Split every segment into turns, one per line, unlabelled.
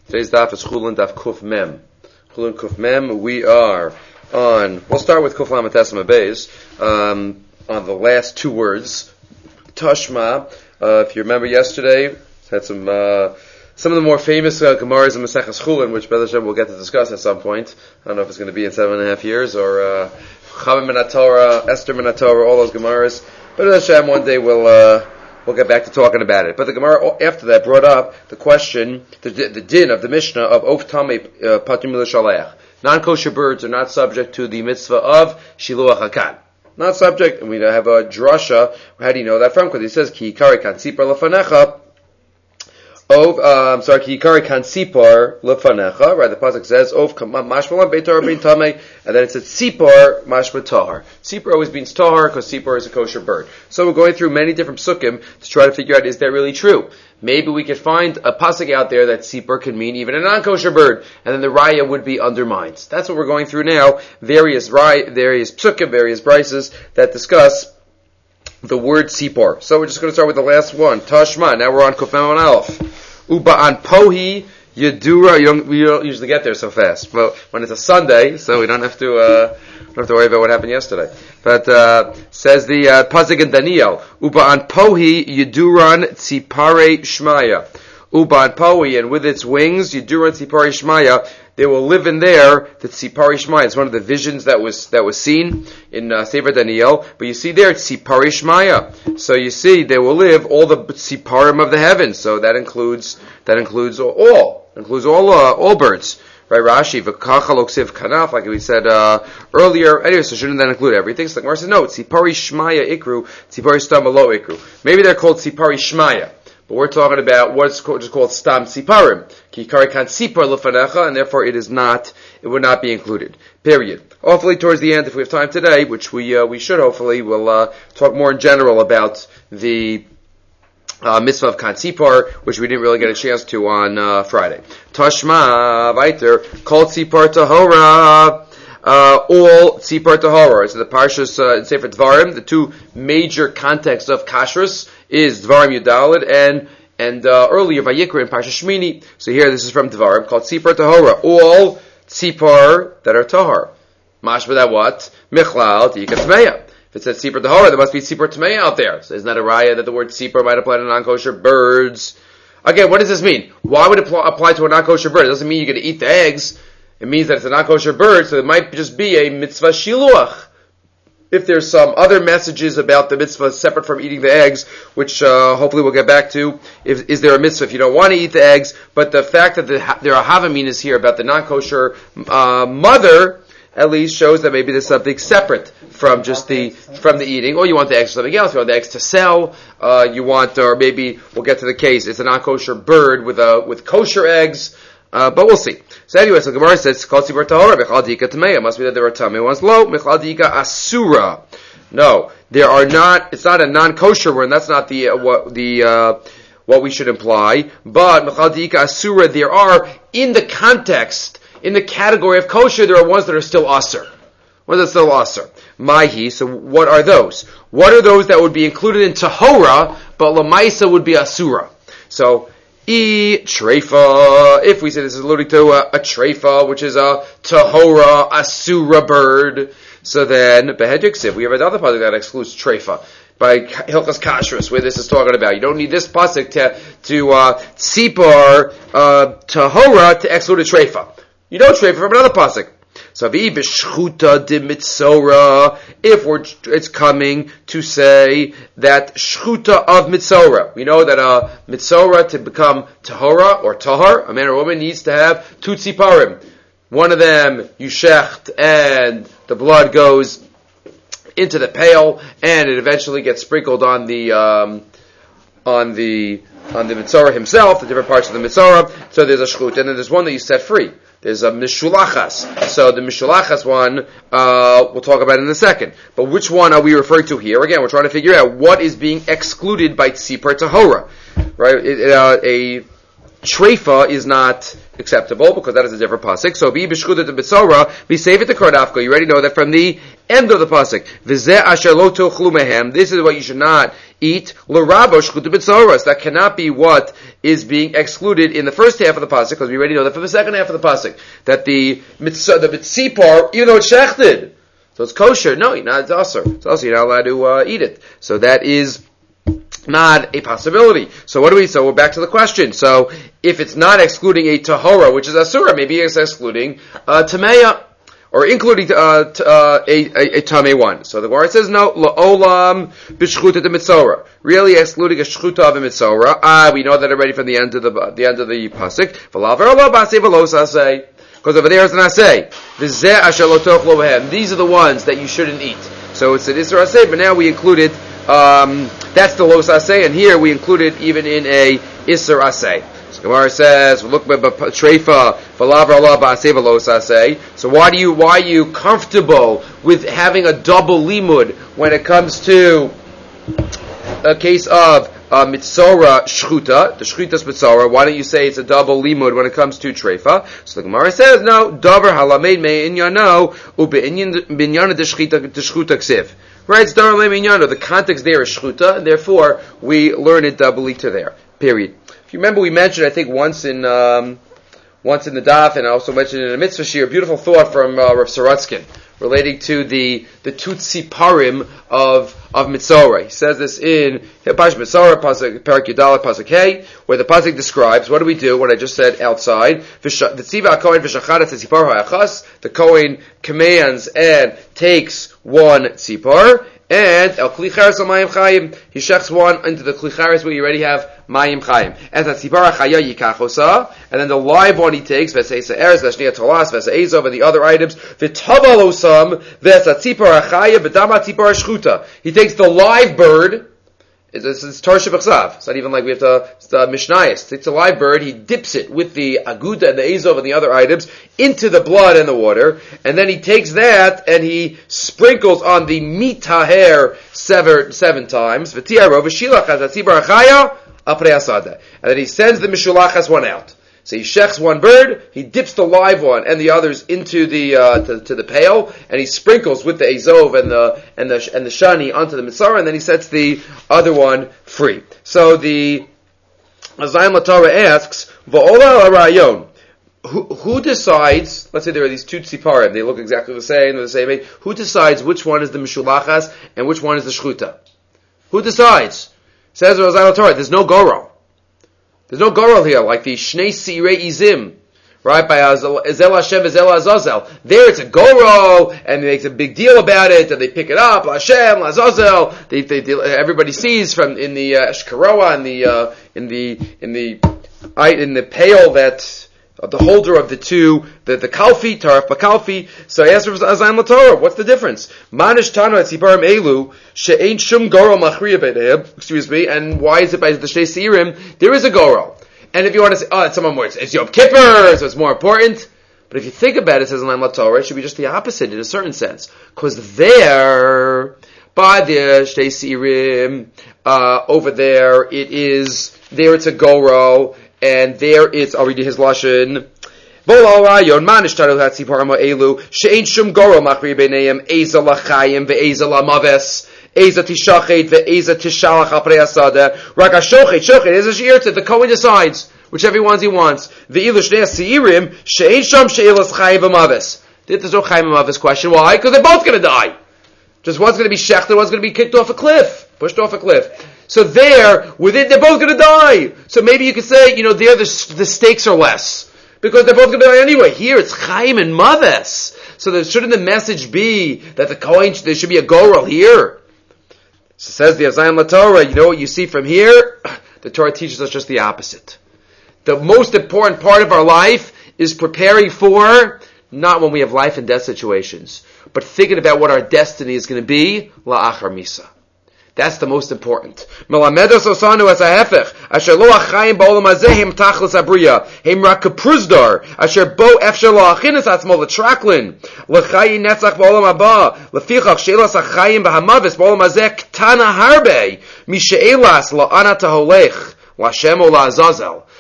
Today's daf is Chulin Daf Kuf Mem. Chulin Kuf Mem, we are on, we'll start with Kuf Lamed Tesma Beis, on the last two words, Tashma. If you remember yesterday, had some of the more famous Gemaras in Maseches Chulin, which B'ezras Hashem we'll get to discuss at some point. I don't know if it's going to be in 7.5 years, or Chava Min HaTorah, Esther Min HaTorah, all those Gemaras. But B'ezras Hashem, one day we'll get back to talking about it. But the Gemara after that brought up the question, the din of the Mishnah of Of Tamei Patur Milashalech. Non-kosher birds are not subject to the mitzvah of Shiluach HaKan. Not subject, and we have a drasha. How do you know that from? Because he says, Ki Yikari Kan Sipar Lefanecha. Ki Yikari Kan Sipar Lefanecha. Right, the pasuk says, Ov Mashmalan Beitar Bein Tamei, and then it says Sipar Mashma Tahar. Sipar always means Tahar, because Sipar is a kosher bird. So we're going through many different psukim to try to figure out, is that really true? Maybe we could find a pasuk out there that Sipar can mean even a non-kosher bird, and then the raya would be undermined. That's what we're going through now. Various psukim, various brises that discuss the word Sipar. So we're just going to start with the last one, Tashma. Now we're on Kufem on Aleph. Uba an Pohi Yedura. We don't usually get there so fast. Well, when it's a Sunday, so we don't have to worry about what happened yesterday. But says the pasuk in Daniel, Uba an Pohi Yeduran Tzipare Shmaya. Uba an Pohi, and with its wings, Yeduran Tzipare Shmaya. They will live in there, the Tzipari Shmaya. It's one of the visions that was seen in Sefer Daniel. But you see there, Tzipari Shmaya. So you see, they will live all the Tziparim of the heavens. So that includes all birds. Right, Rashi, V'kachal Oksiv Kanaf, like we said earlier. Anyway, so shouldn't that include everything? So like Marcia notes, Tzipari Shmaya Ikru, Tzipari Stam Alo Ikru. Maybe they're called Tzipari Shmaya. But we're talking about what's just called Stam Tziparim. Ki Yikari Kan Sipar Lefanecha, and therefore it would not be included. Period. Hopefully towards the end, if we have time today, which we should hopefully, we'll talk more in general about the mitzvah of Kan Sipar, which we didn't really get a chance to on Friday. Tashma Viter called Sipar Tahora. All Tzipar Tahara. So the Parshas in Sefer Dvarim, the two major contexts of Kashrus is Dvarim Yudalid and earlier Vayikra in Parshas Shmini. So here this is from Dvarim called Tzipar Tahara. All Tzipar that are Tahar. Mashma that what? Michlal Tika Tmeya. If it says Tzipar Tahara, there must be Tzipar Tmeya out there. So isn't that a raya that the word Tzipar might apply to non-kosher birds? Again, what does this mean? Why would it apply to a non-kosher bird? It doesn't mean you're going to eat the eggs. It means that it's a non-kosher bird, so it might just be a mitzvah shiluach. If there's some other messages about the mitzvah separate from eating the eggs, which hopefully we'll get back to, is there a mitzvah if you don't want to eat the eggs? But the fact that there are havaminas here about the non-kosher mother, at least shows that maybe there's something separate from the eating. Or you want the eggs for something else. You want the eggs to sell. Or maybe we'll get to the case. It's a non-kosher bird with kosher eggs. But we'll see. So anyway, so Gemara says, "Kol tzipar tahora, michal diika tamei." Must be that there are tamei ones. Lo, michal diika asura. No, there are not. It's not a non-kosher word. And that's not what we should imply. But michal diika asura, there are in the context, in the category of kosher, there are ones that are still asur. Ones that are still asur. Maihi. So what are those? What are those that would be included in tahora, but lamaisa would be asura? So. Treifa. If we say this is alluding to a treifa, which is a tahora, asura bird, so then behedriksiv. We have another pasuk that excludes treifa by Hilchas Kashrus, where this is talking about. You don't need this pasuk to tzipar tahora to exclude a treifa. You know treifa from another pasuk. So if it's coming to say that shchuta of mitzora, we know that mitzora to become tahora or tahar, a man or woman needs to have two tziparim. One of them you shecht and the blood goes into the pail and it eventually gets sprinkled on the mitzora himself, the different parts of the mitzora. So there's a shchuta, and then there's one that you set free. There's a mishulachas. So the mishulachas one, we'll talk about in a second. But which one are we referring to here? Again, we're trying to figure out what is being excluded by tzipar tahora. Right? treifa is not acceptable because that is a different pasuk. So be b'shchuta b'tzora, be save it to kordafko. You already know that from the end of the pasuk. V'zeh asher lo tochlu mehem. This is what you should not eat. L'rabo shchuta b'tzoras. That cannot be what is being excluded in the first half of the pasuk, because we already know that from the second half of the pasuk that the mitzipar, even though it's shechted, so it's kosher. No, it's also. It's also you're not allowed to eat it. So that is not a possibility. So we're back to the question. So if it's not excluding a tahora, which is asura, maybe it's excluding tameya, or including a tamei one. So the Gemara says no, la'olam b'shchuta de mitzora. Really excluding a shchuta of a mitzora. We know that already from the end of the pasuk. V'laver lo b'asei v'lo sasei. Because over there it's an asay. V'zeh asher lo tochlo b'hem. These are the ones that you shouldn't eat. So it's an isra asay, but now we included, that's the los asay, and here we include it even in a isra asay. So Gemara says, look, treifa, v'laver Allah b'asay v'los asay. So why are you comfortable with having a double limud when it comes to a case of mitzora shchuta, the shchuta's mitzora? Why don't you say it's a double limud when it comes to treifa? So the Gemara says, no, davar halamed me inyano u'beinyana de shchuta ksiv. Right, it's davar halamed inyano. The context there is shchuta, and therefore we learn it doubly to there. Period. If you remember, we mentioned, I think, once in the daf, and I also mentioned in a mitzvah shir, a beautiful thought from Rav Saratskin relating to the two tziparim of mitzora. He says this in Parshat Mitzora, Parak Yudalet, Pasuk Hey, where the pasuk describes what do we do? What I just said outside. The Kohen commands and takes one tzipar, and el klicharis al mayim chayim, he shechs one into the klicharis where you already have mayim chayim. And that tzipar chaya yikachosa, and then the live one he takes, v'seisa eres, v'shniya tolas, v'seizov, and the other items, v'tavalosam, v'esa tzipar chaya, v'dama tzipar shchuta. He takes the live bird. It's Torah Shebachsav. It's not even like we have to, it's the Mishnayos. He takes a live bird, he dips it with the aguda and the ezov and the other items into the blood and the water, and then he takes that and he sprinkles on the mitaher seven times, and then he sends the mishulachas one out. So he shechs one bird, he dips the live one and the others into the to the pail, and he sprinkles with the azov and the shani onto the mitzvah, and then he sets the other one free. So the Azayim LaTorah asks, V'ola ha'rayon, who decides? Let's say there are these two tziparim, they look exactly the same, they're the same age. Who decides which one is the mishulachas and which one is the shchuta? Who decides? Says Azayim LaTorah, there's no goro. There's no goral here, like the Shnei Sirei Izim, right, by Ezel Hashem, Ezel Azazel. There it's a goro, and they make a big deal about it, and they pick it up, Hashem, Azazel. Everybody sees from in the Shkaroa, in the pail that the holder of the two, the kalfi, taraf bakalfi. So I asked Azayim LaTorah, what's the difference? Manish tano et ziparim elu she'ain shum goro machriya b'neim. Excuse me. And why is it by the Shnei Seirim? There is a goro. And if you want to say, it's someone more, it's Yom Kippur, so it's more important. But if you think about it, says Azayim LaTorah, it should be just the opposite in a certain sense, because there, by the Shnei Seirim, over there it's a goro. And there it's, I'll read you his lashon. Bol al rayon manish taru hatziparim elu she'ein shum goro machri b'neim eza lachayim ve'eza lamaves eza tishachet ve'eza tishalach aprei asada rak shochet is a sheirta. The Kohen decides whichever ones he wants. Ve'ilu shnei seirim she'ein sham she'elas chayim v'maves. There's no chayim v'maves question. Why? Because they're both going to die. Just one's going to be shechted, one's going to be kicked off a cliff, pushed off a cliff. So they're both going to die. So maybe you could say, there the stakes are less, because they're both going to die anyway. Here it's Chaim and Maves. So shouldn't the message be that the Kohen, there should be a Goral here? So says the Azayim LaTorah, you know what you see from here? The Torah teaches us just the opposite. The most important part of our life is preparing for, not when we have life and death situations, but thinking about what our destiny is going to be, la'achar misa. That's the most important. Melamedos osanu as a hefech. Asher lo achayim ba'olam hazeh hem tachlis abriya. Hem rak kapruzdar. Asher bo efsher lo achinas atzmo l'traklin. L'chayi netzach ba'olam haba. Lefichach she'elas achayim b'hamavis ba'olam hazeh ktana harbe. Mishe'elas la'ana taholech. L'Hashem o la'azazel.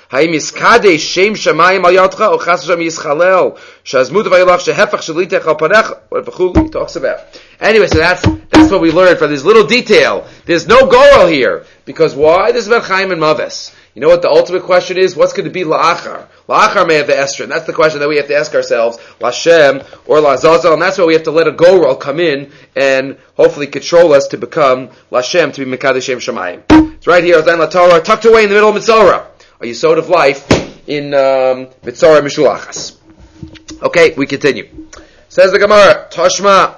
Haim Yiskadei Shem Shamayim Al Yadcha, or Chas Hashem Yischalel, Shazmut Vayilach Shehefach Shelitech Al Panecha, what V'chulu talks about. Anyway, so that's what we learned from this little detail. There's no goal here. Because why? This is about Chaim and Maves. You know what the ultimate question is? What's going to be La'achar? La'achar may have the Estrin. That's the question that we have to ask ourselves. L'Hashem or L'Azazel. And that's why we have to let a Goral come in and hopefully control us to become L'Hashem, to be Mekadesh Shem Shamayim. It's right here, Zayin LaTorah, tucked away in the middle of Mitzorah. A Yesod of life in Mitzorah Mishulachas. Okay, we continue. Says the Gemara, Toshma,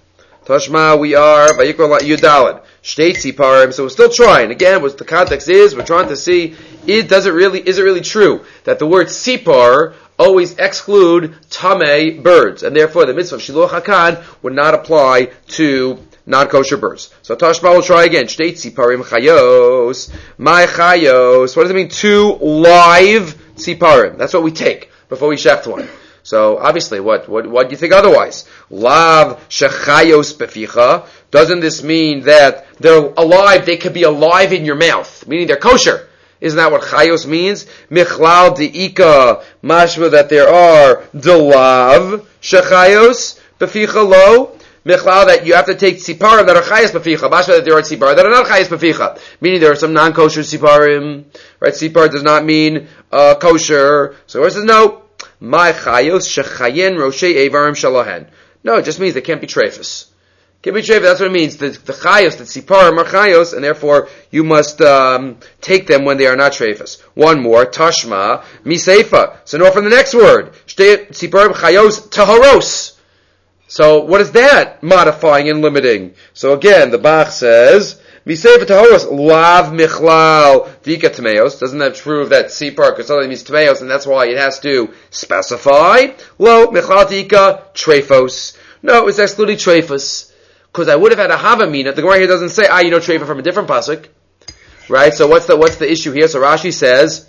we are, Vayikra Yudalad. Shtei Tziparim, so we're still trying. Again, what the context is, we're trying to see, is it really true that the word Tzipar always exclude Tameh birds, and therefore the mitzvah of Shiluach HaKan would not apply to non-kosher birds. So Tashma will try again. Shtei Tziparim Chayos, my Chayos. What does it mean? 2 live Tziparim. That's what we take before we shecht one. So obviously, what do you think otherwise? Lav shechayos beficha. Doesn't this mean that they're alive? They could be alive in your mouth, meaning they're kosher. Isn't that what chayos means? Michlal deika mashma, that there are delav shechayos beficha lo. Michlal, that you have to take tziparim that are chayos beficha. Mashma, that there are tziparim that are not chayos beficha. Meaning there are some non-kosher tziparim. Right? Tzipar does not mean kosher. So it says no. My chayos shechayen roshei evarim shalahen. No, it just means they can't be treifus. Can't be treifus. That's what it means. The chayos, the tziparim are chayos, and therefore you must take them when they are not treifus. One more, tashma miseifa. So know from the next word, shtei tziparim chayos taharos. So what is that modifying and limiting? So again, the Bach says, Miseifa tahoros lav michlal dika tameos. Doesn't that prove that tzipar because something means tameos, and that's why it has to specify lo michlal dika treifos. No, it's excluding treifos because I would have had a havamina. The Gemara here doesn't say treifa from a different pasuk, right? So what's the issue here? So Rashi says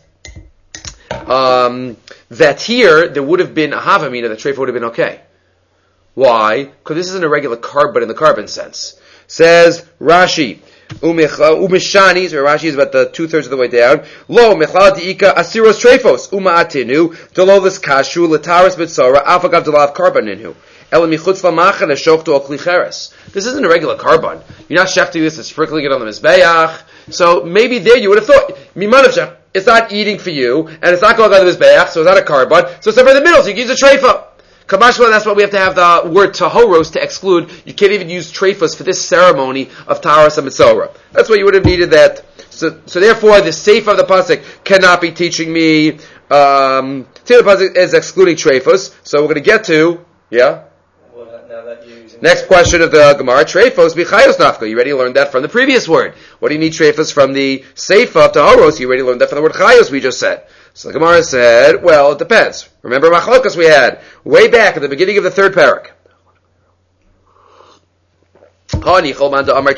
that here there would have been a havamina. The treifa would have been okay. Why? Because this isn't a regular carbon in the carbon sense. Says Rashi. Umeshani, so Rashi is about the 2/3 of the way down. Lo mechlal diika asiros treifos umaatinu dolovis kashu lataris mitzora afagav delav karbaninhu el michutz lamachan eshoktu al klicheres. This isn't a regular carbon. You're not shefting this and sprinkling it on the mizbeach. So maybe there you would have thought mimanav, it's not eating for you and it's not going on the mizbeach, so it's not a carbon. So it's somewhere in the middle. So you can use a treifa. Kamashma, that's why we have to have the word tahoros to exclude. You can't even use treifos for this ceremony of taharas and mitzorah. That's why you would have needed that. So therefore, the seif of the pasuk cannot be teaching me. The pasuk is excluding treifos. So we're going to get to next question of the Gemara. Treifos bichayos nafka. You already learned that from the previous word. What do you need treifos from the seif of tahoros? You already learned that from the word chayos we just said. So the Gemara said, well, it depends. Remember machlokas we had way back at the beginning of the 3rd parak. According to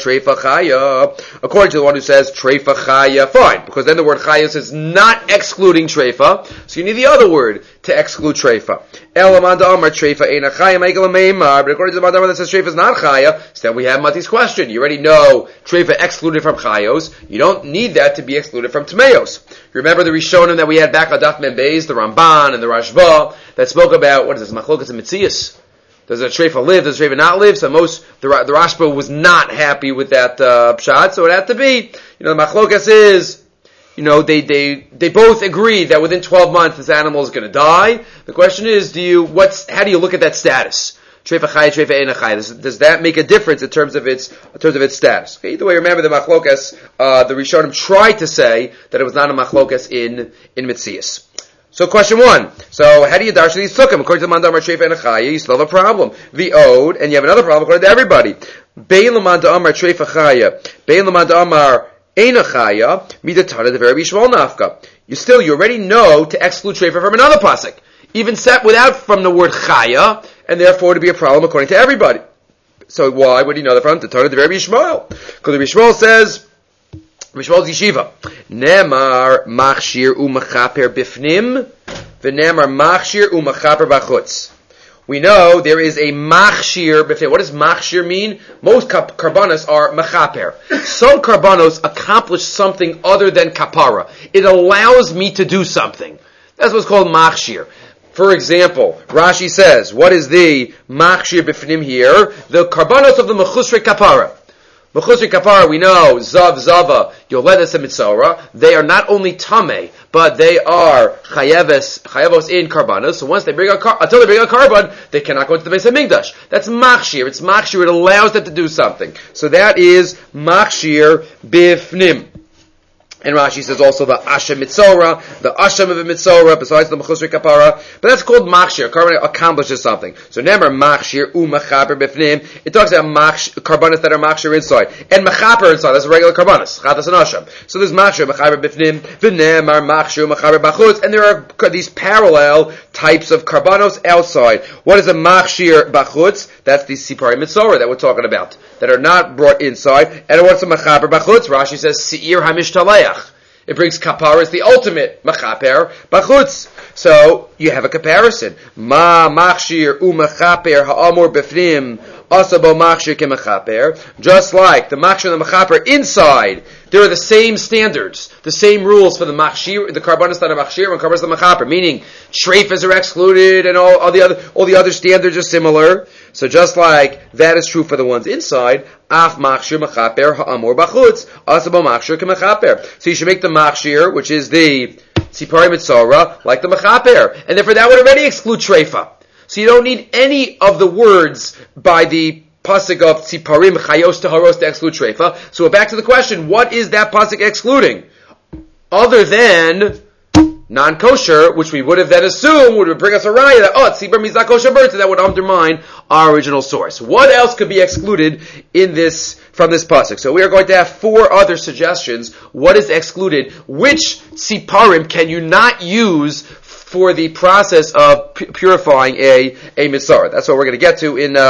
the one who says treifa chaya, fine, because then the word chayos is not excluding treifa, so you need the other word to exclude treifa. But according to the Mandamar that says treifa is not chaya, so then we have Mati's question. You already know treifa excluded from chayos. You don't need that to be excluded from tameos. Remember the Rishonim that we had back on Daf Mem Beis, the Ramban and the Rashba, that spoke about, what is this, machlokas and mitzias. Does a treifa live? Does a treifa not live? So the Rashba was not happy with that pshat, so it had to be, the machlokas is, they both agree that within 12 months this animal is going to die. The question is, how do you look at that status? Treifa chaya, treifa eina chaya. Does that make a difference in terms of its status? Okay, either way, remember the machlokas, the Rishonim tried to say that it was not a machlokas in Mitzias. So question 1. So how do you darshan these tukkim? According to the Mandamar Treifa and Achaya, you still have a problem. The ode, and you have another problem according to everybody. Bein l'mandamar Treifa Chaya, bein l'mandamar Ein Achaya, midatana the very Yishmael nafka. You already know to exclude Treifa from another pasuk, even set without from the word Chaya, and therefore to be a problem according to everybody. So why would you know that from the Torah the very Yishmael? Because the Yishmael says, Mishmal's yeshiva. Nemar machshir u'machaper bifnim, v'nemar machshir u'machaper bachutz. we know there is a machshir b'fnim. What does machshir mean? Most karbanos are mechaper. Some karbanos accomplish something other than kapara. It allows me to do something. That's what's called machshir. For example, Rashi says, what is the machshir b'fnim here? The karbanos of the mechusre kapara. Mechusri kapara, we know, zav, zava, yoledes, and mitzora, they are not only tameh, but they are chayevos in karbanos. So once they bring until they bring a carbon, they cannot go into the Beis HaMikdash. That's machshir. It's machshir. It allows them to do something. So that is machshir bifnim. And Rashi says also the Ashem Mitzora, the Ashem of a Mitzora, besides the Mechusri Kapara. But that's called Machshir. Carbon accomplishes something. So remember, Machshir, Mechaper Bifnim. It talks about Karbanos that are Machshir inside. And Mechaper inside, that's a regular Karbanos. Chatas and Ashem. So there's Machshir, Mechaper Bifnim, V'nem are Machshir, Mechaper Bachutz. And there are these parallel types of Karbanos outside. What is a Machshir Bachutz? That's the Sipari Mitzora that we're talking about. That are not brought inside. And what's a Mechaper Bachutz? Rashi says, Seir HaMishtalei. It brings kapara, it's the ultimate machaper, bachutz. So, you have a comparison. Ma machshir mechaper ha'amur befnim, asabo machshir ke mechaper. Just like the machshir and the mechaper inside, there are the same standards, the same rules for the machshir, the karbanos that are machshir and karbanos that are mechaper. Meaning, shreifas are excluded and all the other standards are similar. So just like that is true for the ones inside, af machshir mechaper ha'amur bachutz, asabo machshir ke mechaper. So you should make the machshir, which is the Tzipari Mitzora, like the Mechaper. And therefore that would already exclude Treifa. So you don't need any of the words by the pasuk of Tziparim Chayos Taharos to exclude Treifa. So we're back to the question, what is that pasuk excluding? Other than non-kosher, which we would have then assumed would bring us a raya that, Tzipar Mizak Kosher Berta, that would undermine our original source. What else could be excluded from this pasuk? So we are going to have 4 other suggestions. What is excluded? Which tziparim can you not use for the process of purifying a mitzvah? That's what we're going to get to in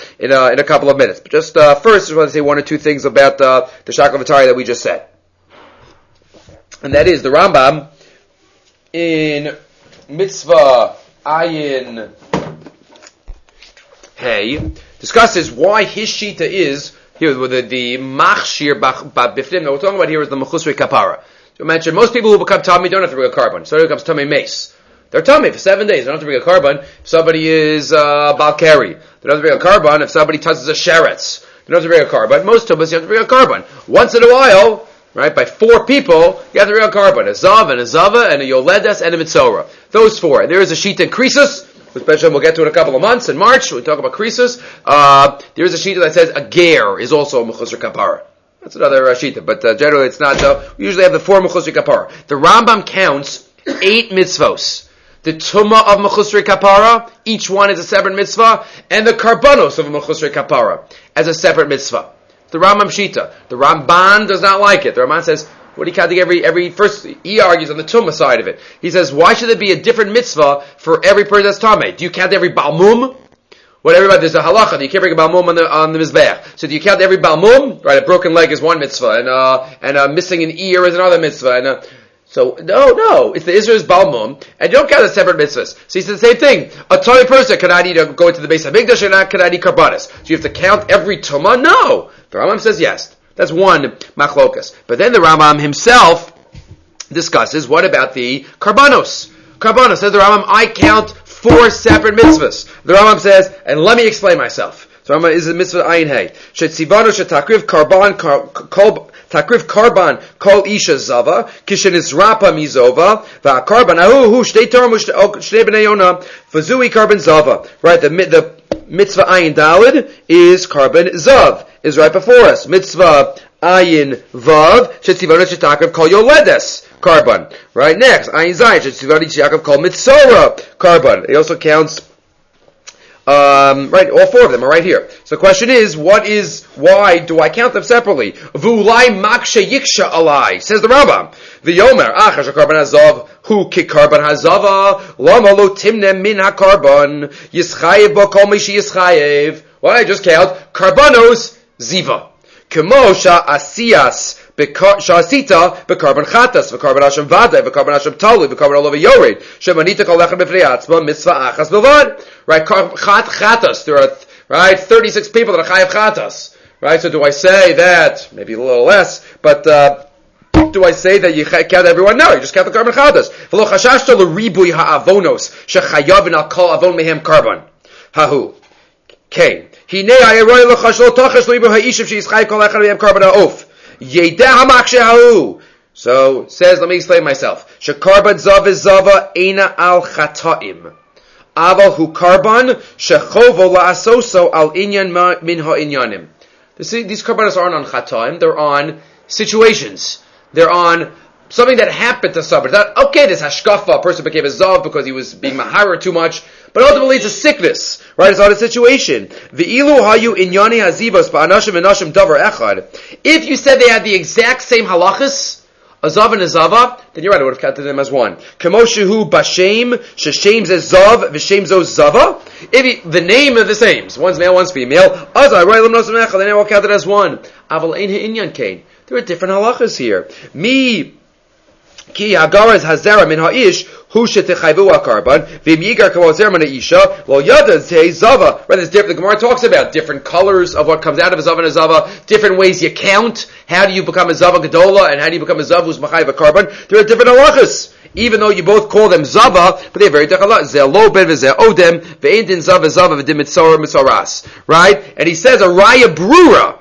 a couple of minutes. But just first, I just want to say 1 or 2 things about the Shakal V'Tari that we just said, and that is the Rambam in Mitzvah Ayin Hey discusses why his shita is here with the machshir b'fnim. Now we're talking about here is the mechusri kapara. So I mentioned most people who become tummy don't have to bring a carbon. So it becomes tummy mace. They're tummy for 7 days. They don't have to bring a carbon. If somebody is balkari, they don't have to bring a carbon. If somebody touches a sheretz, they don't have to bring a carbon. Most tumas you have to bring a carbon. Once in a while, right, by 4 people, you have to bring a carbon. A zav and a zava and a yoledes and a mitzora. Those 4. There is a shita in Krisus, which we'll get to in a couple of months. In March, we talk about Krisus. There is a shita that says a ger is also a mechusri kapara. That's another shita, but generally it's not. We usually have the 4 mechusri kapara. The Rambam counts 8 mitzvos. The tumah of mechusri kapara, each one is a separate mitzvah, and the karbanos of a mechusri kapara as a separate mitzvah. The Rambam shita. The Ramban does not like it. The Ramban says, what do you count every first? He argues on the tumah side of it. He says, why should there be a different mitzvah for every person that's tameh? Do you count every balmum? What everybody, there's a halacha that you can't bring a balmum on the mizbeach. So do you count every balmum? Right, a broken leg is one mitzvah, and missing an ear is another mitzvah, so, no, it's the Israel's balmum, and you don't count as separate mitzvahs. So he says the same thing. A Torah person, could I need to go into the Beis HaMikdash or not? Could I need karbanis? So you have to count every tumah? No. The Rambam says yes. That's one machlokas. But then the Rambam himself discusses, what about the karbanos? Karbanos, says the Rambam, I count 4 separate mitzvahs. The Rambam says, and let me explain myself. So Rambam is a mitzvah ayin hey. Shetzivano shetakriv karban takrif karban kol isha zava kishen izrapa mizova va'karban ahu shtei toram shtei bnei yona v'zui karban zava. Right, the mitzvah ayin dalid is karban zav, is right before us. Mitzvah ayin vav shetzivano shetakriv kol yoledes karban. Right next, ayin zayin shetzivano shetakriv kol mitzora karban. It also counts. Right, all 4 of them are right here. So the question is, why do I count them separately? V'ulai makshe yiksha alai, says the Rambam. V'yomer, achash ha-karban hazav, hu ki-karban hazava, lama lo timnem min ha-karban, yischayev bo kol mishi yischayev. Why I just count? Karbanos ziva. Kemosha asiyas Shasita bekarban chatas, bekarban asham vada, bekarban asham tali, bekarban olova yored. Shemanita kol lechem b'fnei atzma mitzvah achas b'vad. Right, chatas. There are 36 people that are chayav chatas. Right, so do I say that maybe a little less, but do I say that you count everyone? No, you just count the karban chatas. V'lo chashashta l'ribui ha'avonos shechayavin al kol avon mehem karban. Hahu. Kain. Hinei ha'eroy l'chash lo tochesh l'ribui ha'ishav she'ischayiv kol echad mehem karban ha'of. So, says, let me explain myself. Shekarban zav is zava eina al chataim. Aval hu karban shechovo la'asoso al inyan min ha'inyanim. These karbanos aren't on chataim, they're on situations. They're on something that happened to somebody. Not, okay, this hashkafa, a person became a zav because he was being mahara too much, but ultimately it's a sickness, right? It's not a situation. V'ilu hayu inyani hazivos ba'anashim v'nashim davar echad. If you said they had the exact same halachas, a zav and a zava, then you're right, I would have counted them as one. Kamoshehu bashem, sheshem zez zav, v'shem zo zava. If the name of the same, one's male, one's female, azai roilam nosam echad, then I will count it as one. Aval ein ha'inyan kain. There are different halachas here. Mi ki hagaras hazera min ha'ish hu shetechayvu akarban v'im yigar kamo zer min ha'isha well yada zeh zava. Right, there's different. The Gemara talks about different colors of what comes out of a zava and a zava, different ways you count. How do you become a zava gedola and how do you become a zava who's machayev a karban? There are different halachas. Even though you both call them zava, but they're very different halachas. Zeh lo ben v'zeh odem v'ein din zava zava v'dim mitzora mitzoras. Right, and he says a raya brura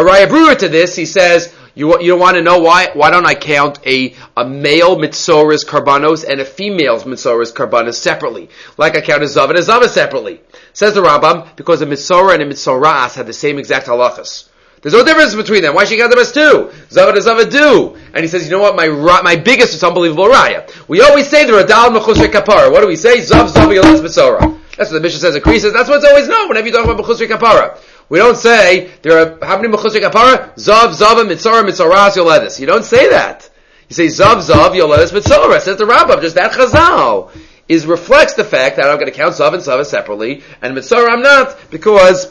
to this. He says. You don't want to know why don't I count a male mitzoras karbanos and a female's mitzoras karbanos separately? Like I count a zav and a zava separately. Says the Rambam, because a mitzora and a mitzoras have the same exact halachas. There's no difference between them. Why should you count them as two? Zav and zava do. And he says, you know what, my biggest is unbelievable raya. We always say the radal mechusre kapara. What do we say? Zav, yolas, mitzora. That's what the Mishnah says in Krisis. That's what's always known whenever you talk about mechusre kapara. We don't say, there are, how many mechusre kapara? Zav, zava, mitzora, mitzoras, yoledis. You don't say that. You say zav, yoledis, mitzora. Says the Rambam. Just that chazal reflects the fact that I'm going to count zav and zava separately, and mitzora I'm not, because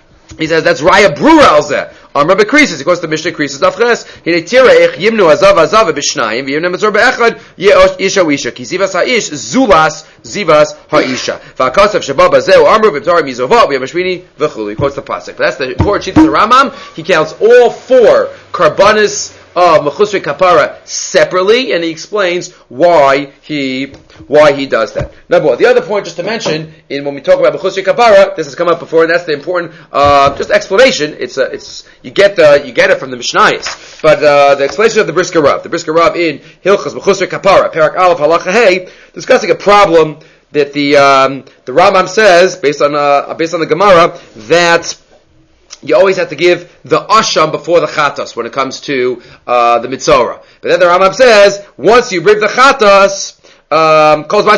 he says that's raya brura al zeh. Rabbi Krisis, he goes to Mishnah Krisis Dafres. Hine tirech yimnu azav b'shnayim v'yimnu mitzor be'echad isha u'isha ki zivas ha'ish zulas zivas ha'isha v'akasav sheba bazeu amru b'ptar mizova v'yamashvini v'chulu. He quotes the pasuk. That's the important sheet of the Ramam. He counts all four karbanis of mechusri kapara separately, and he explains why he does that. Number one. The other point, just to mention, when we talk about mechusri kapara, this has come up before, and that's the important just explanation. It's you get it from the Mishnayos, but the explanation of the Brisker Rav. The Brisker Rav in Hilchos mechusri kapara, Perak Aleph Halacha Hey, discussing a problem that the Rambam says based on the Gemara that you always have to give the asham before the chatas when it comes to the mitzora. But then the Rambam says, once you bring the chatas, the olam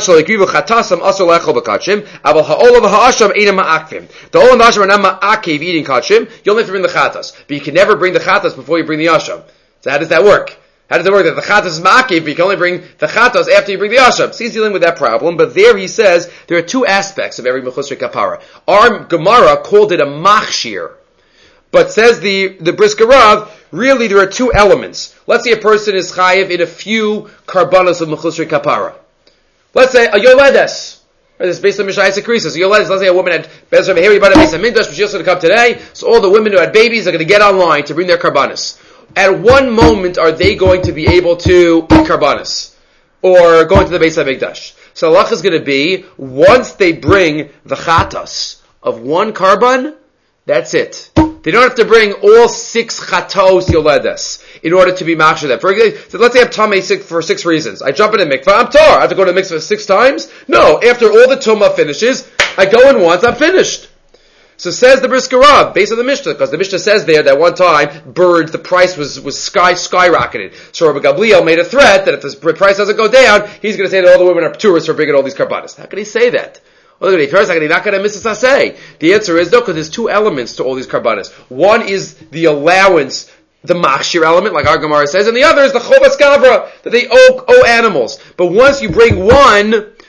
ha'asham are not ma'akev eating kachim, you only have to bring the chatas. But you can never bring the chatas before you bring the asham. So how does that work? How does it work that the chatas is ma'akev, but you can only bring the chatas after you bring the asham? So he's dealing with that problem, but there he says there are two aspects of every mechusri kapara. Our Gemara called it a machshir. But says the Brisker Rav, really there are two elements. Let's say a person is chayiv in a few karbanos of mechusri kapara. Let's say a yoledes. This is based on Mishnah Krisis. A yoledes. Let's say a woman had Bezer Meheri Bada Beis Hamikdash, but she's also going to come today. So all the women who had babies are going to get online to bring their karbanos. At one moment are they going to be able to eat karbanos or go into the Beis Hamikdash? So halach is going to be once they bring the chatas of one karban, that's it. They don't have to bring all 6 chatos yoledes in order to be machshir them. For example, so let's say I'm tamei for 6 reasons. I jump in a mikvah, I'm tar. I have to go to the mikvah 6 times? No, after all the tumah finishes, I go in once, I'm finished. So says the Brisker Rav, based on the Mishnah, because the Mishnah says there that one time, birds, the price was skyrocketed. So Rabbi Gamliel made a threat that if the price doesn't go down, he's going to say that all the women are tourists for bringing all these karbanos. How can he say that? Well, first, he's not going to miss a saseh. The answer is no, because there's 2 elements to all these karbanos. One is the allowance, the machshir element, like our Gemara says, and the other is the chovas gavra, that they owe animals. But once you bring one,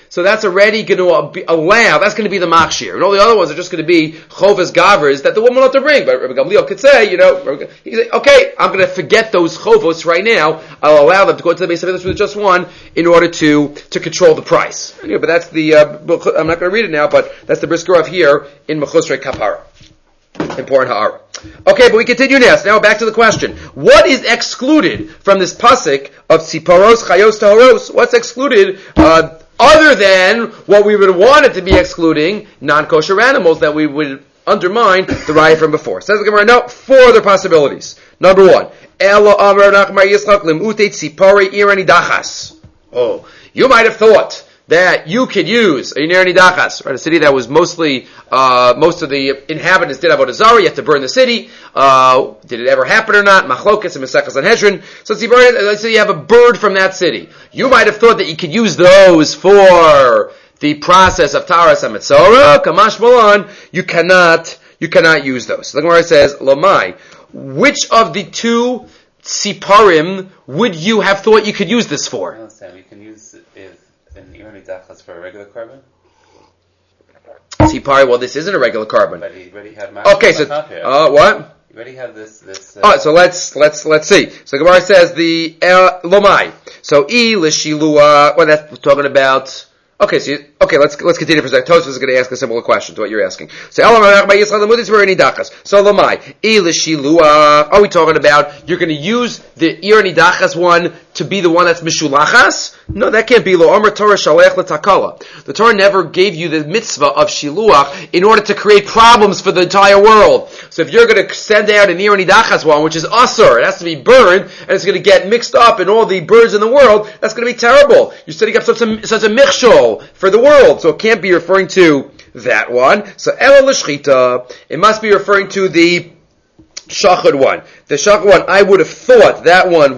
so that's already going to allow, that's going to be the machshir. And all the other ones are just going to be chovas gavras that the woman will have to bring. But Rabbi Gamliel could say, he could say, okay, I'm going to forget those chovos right now. I'll allow them to go to the base of with just one in order to control the price. Anyway, but that's the, I'm not going to read it now, but that's the brisker of here in Mechusrei Kapara. Important ha'ara. Okay, but we continue now. So now back to the question. What is excluded from this pasuk of tziparos, chayos, taharos? What's excluded, other than what we would want it to be excluding, non-kosher animals that we would undermine the raya from before? Says the Gemara, no, 4 other possibilities. Number 1. Elo amar Nachmar Yitzchak limute tzipari irani dachas. Oh, you might have thought that you could use a Irani Dachas, right? A city that was most of the inhabitants did Avodah Zarah. You have to burn the city. Did it ever happen or not? Machlokas and Mesechus Sanhedrin. So let's say you have a bird from that city. You might have thought that you could use those for the process of Taras HaMetzorah. Kamash Malan, you cannot use those. So the Gemara says, Lomai, which of the 2 Tziparim would you have thought you could use this for?
No, Sam, you can use an Irani Dachas for a regular carbon?
Tzipari, well, this isn't a regular carbon.
But you already have
okay, so, what?
You already have this.
Alright, so let's see. So Gemara says the, Lomai. So, l'shilua, well, that's talking about, let's continue for a second. Tosfos is going to ask a similar question to what you're asking. So, Lomai, l'shilua, are we talking about, you're going to use the Irani Dachas one to be the one that's Mishulachas? No, that can't be. Lo Amar Torah Shalech L'Takala. The Torah never gave you the mitzvah of Shiluach in order to create problems for the entire world. So if you're going to send out an Irani Dachas one, which is Asur, it has to be burned, and it's going to get mixed up in all the birds in the world, that's going to be terrible. You're setting up such a michshol for the world. So it can't be referring to that one. So Ela L'Shchita, it must be referring to the Shachad one. The Shachad one, I would have thought that one